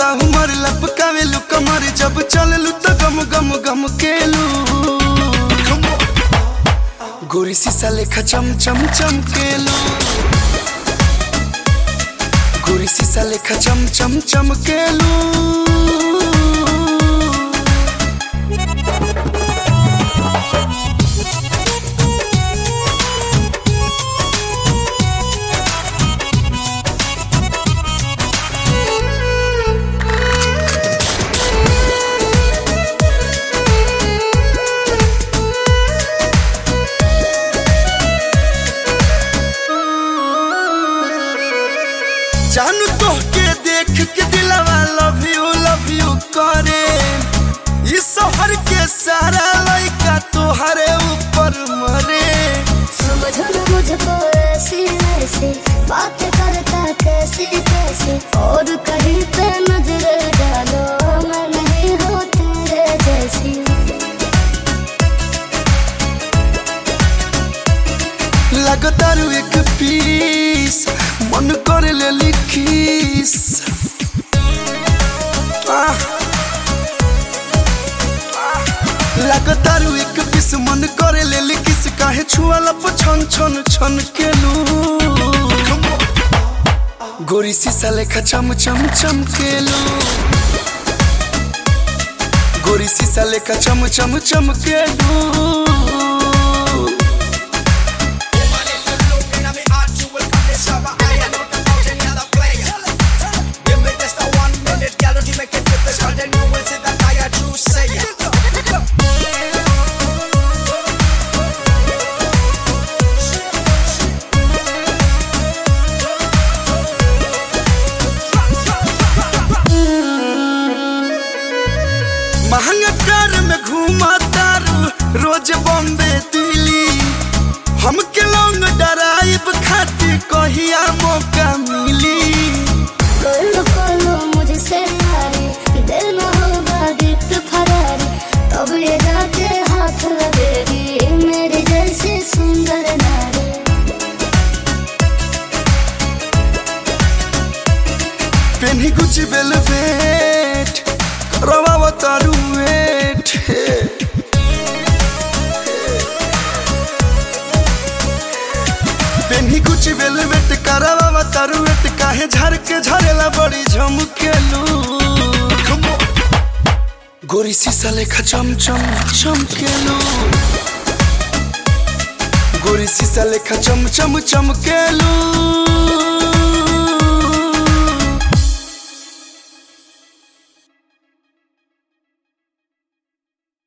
लड़ता उमर लपकावेलू कमर जब चललू तो गम गम गम केलू गोरी शीशा लेखा चम चम चमकेलू गोरी शीशा लेखा चम चम चमकेलू जानू तो के देख के दिलवा लव यू करे इस शहर के सारा लड़का तोहरे ऊपर मरे समझ न मुझको ऐसी ऐसी बात करता कैसी कैसी और कहीं पे नजर डालो मैं नहीं हूँ तेरे जैसी लगतारू एक पीस मन करे ले लिखीस लगतारू एक पीस मन करे ले लिखीस काहे छुआला छन छन छन केलू गोरी शीशा लेखा चम चम चमकेलू गोरी शीशा लेखा चम चम चमकेलू महंगा कार में घूमा तारू रोज बॉम्बे दिल्ली हमके लौंग डराइब खातिर कहिया मौका मिली कोलो मुझसे यारी देना होगा गिफ्ट फरारी तब ये जाके हाथ लगेगी मेरी जैसी सुंदर नारी पेन्ही कुछ वेलवेट करवावा तारू वेट पेन्ही कुछ वेलवेट करवावा तारू वेट काहे झर के झरेला बड़ी झमकेलू गोरी शीशा लेखा चम चम चमकेलू गोरी शीशा लेखा चम चम चमकेलू